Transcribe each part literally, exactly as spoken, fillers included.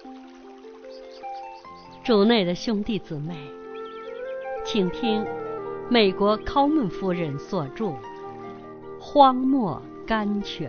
主内的兄弟姊妹，请听美国考门夫人所著《荒漠甘泉》。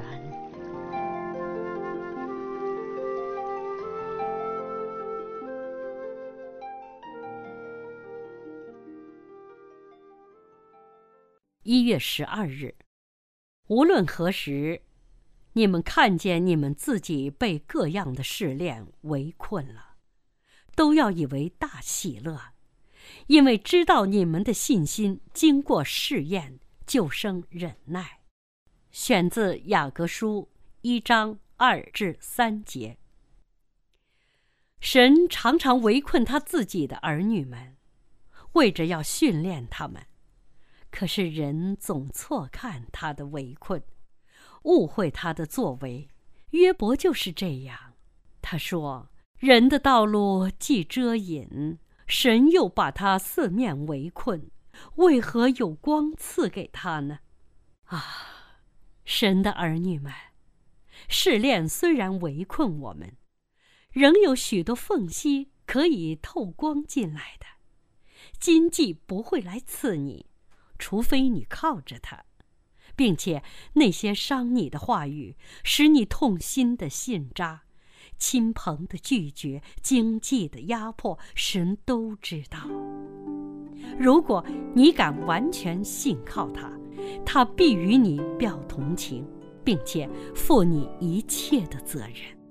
一月十二日，无论何时，你们看见你们自己被各样的试炼围困了，都要以为大喜乐，因为知道你们的信心经过试验，就生忍耐。选自雅各书一章二至三节。神常常围困他自己的儿女们，为着要训练他们。可是人总错看他的围困，误会他的作为。约伯就是这样，他说：人的道路既遮隐，神又把他四面围困，为何有光赐给他呢？啊，神的儿女们，试炼虽然围困我们，仍有许多缝隙可以透光进来的。荆棘不会来刺你，除非你靠着它，并且那些伤你的话语，使你痛心的信札，亲朋的拒绝，经济的压迫，神都知道。如果你敢完全信靠他，他必与你表同情，并且负你一切的责任。